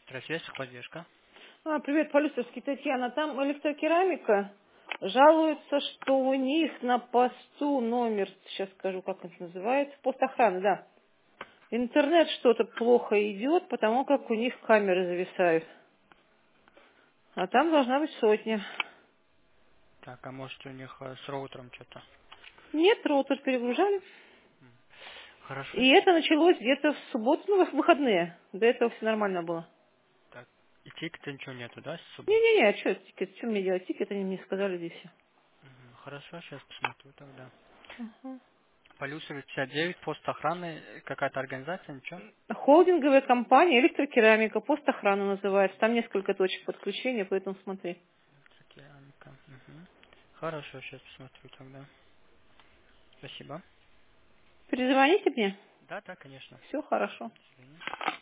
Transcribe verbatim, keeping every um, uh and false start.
Здравствуйте, поддержка. А, привет, Полюсовский, Татьяна. Там электрокерамика жалуется, что у них на посту номер, сейчас скажу, как это называется, пост охраны, да. Интернет что-то плохо идет, потому как у них камеры зависают. А там должна быть сотня. Так, а может у них э, с роутером что-то? Нет, роутер перегружали. Хорошо. И это началось где-то в субботу, ну, в выходные. До этого все нормально было. Так, и тикета ничего нету, да, с собой? Не-не-не, а что это тикет? Что мне делать тикет? Они мне сказали здесь все. Мгм. Хорошо, сейчас посмотрю тогда. Полюсовец пятьдесят девять, пост охраны, э, какая-то организация, ничего? Холдинговая компания электрокерамика, пост охраны называется. Там несколько точек подключения, поэтому смотри. Керамика. Мгм. Хорошо, сейчас посмотрю тогда. Спасибо. Перезвоните мне. Да, да, конечно. Все хорошо. До свидания.